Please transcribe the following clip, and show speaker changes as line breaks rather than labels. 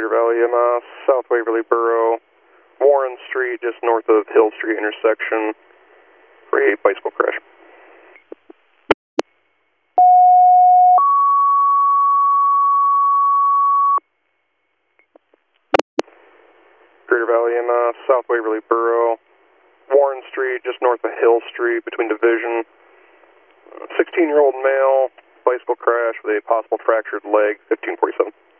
Greater Valley, South Waverly Borough, Warren Street, just north of Hill Street intersection for a bicycle crash. Greater Valley, South Waverly Borough, Warren Street, just north of Hill Street between Division. 16-year-old male, bicycle crash with a possible fractured leg, 1547.